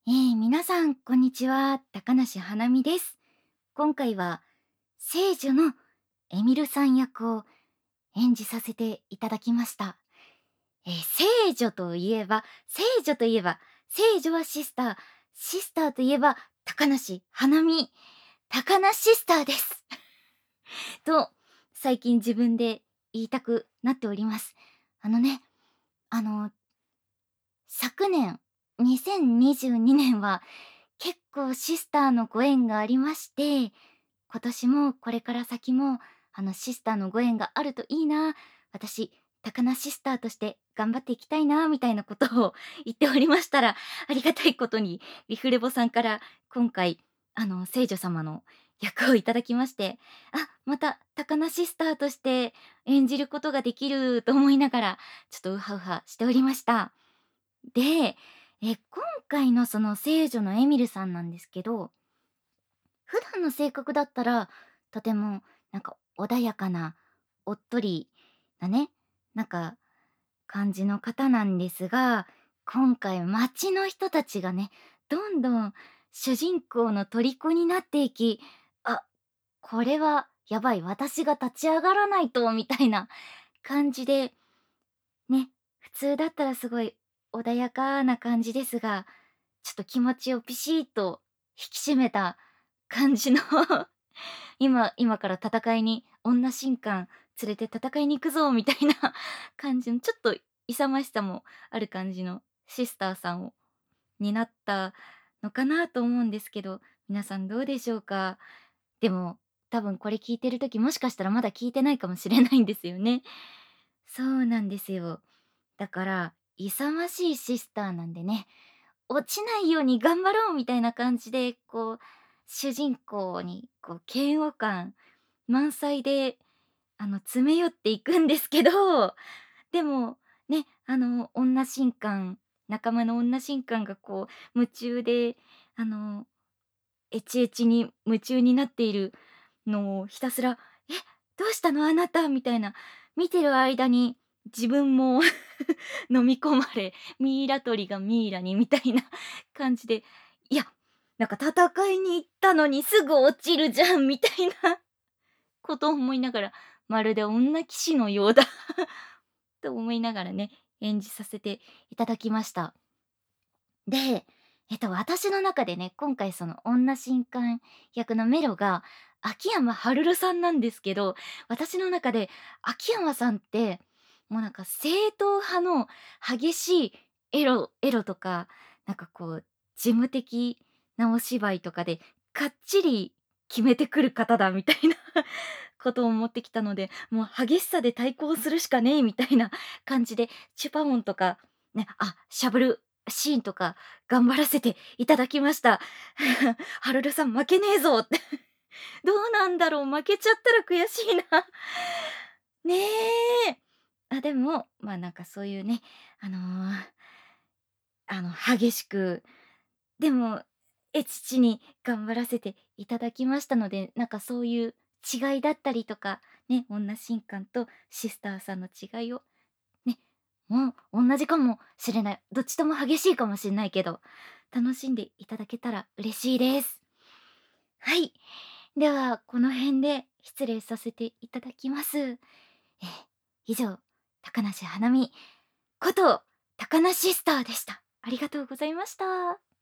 皆さん、こんにちは。高梨花美です。今回は、聖女のエミルさん役を演じさせていただきました。聖女といえば、聖女はシスター、シスターといえば、高梨花美、高梨シスターです。と、最近自分で言いたくなっております。あのね、あの、昨年、2022年は結構シスターのご縁がありまして、今年もこれから先も、シスターのご縁があるといいな、私、高菜シスターとして頑張っていきたいな、みたいなことを言っておりましたら、ありがたいことに、リフレボさんから今回、聖女様の役をいただきまして、あ、また高菜シスターとして演じることができると思いながら、ちょっとウハウハしておりました。で、今回のその聖女のエミルさんなんですけど、普段の性格だったら、とてもなんか穏やかな、おっとりなね、なんか感じの方なんですが、今回街の人たちがね、どんどん主人公の虜になっていき、あ、これはやばい、私が立ち上がらないとみたいな感じで、ね、普通だったらすごい穏やかな感じですが、ちょっと気持ちをピシッと引き締めた感じの今から戦いに女神官連れて戦いに行くぞみたいな感じの、ちょっと勇ましさもある感じのシスターさんになったのかなと思うんですけど、皆さんどうでしょうか？でも、多分これ聞いてる時、もしかしたらまだ聞いてないかもしれないんですよね。そうなんですよ。だから、勇ましいシスターなんでね、落ちないように頑張ろうみたいな感じで、こう、主人公にこう嫌悪感満載で、詰め寄っていくんですけど、でも、ね、女神官仲間の女神官がこう夢中で、あの、エチエチに夢中になっているのをひたすら「え、どうしたのあなた」みたいな、見てる間に自分も飲み込まれ、ミイラ取りがミイラにみたいな感じで、いや、なんか戦いに行ったのにすぐ落ちるじゃんみたいなことを思いながら、まるで女騎士のようだと思いながらね、演じさせていただきました。で、私の中でね、今回その女神官役のメロが秋山晴さんなんですけど、私の中で秋山さんって、もうなんか正統派の激しいエロとか、なんかこう事務的なお芝居とかで、かっちり決めてくる方だみたいなことを思ってきたので、もう激しさで対抗するしかねえみたいな感じで、チュパオンとか、ね、しゃぶるシーンとか頑張らせていただきました。はるるさん負けねえぞって。どうなんだろう、負けちゃったら悔しいな。ねえ。でも、なんかそういうね、あの、激しく、でも、父に頑張らせていただきましたので、なんかそういう違いだったりとか、ね、女神官とシスターさんの違いをね、もう同じかもしれない。どっちとも激しいかもしれないけど、楽しんでいただけたら嬉しいです。はい。では、この辺で失礼させていただきます。以上、高梨花美こと高梨スターでした。ありがとうございました。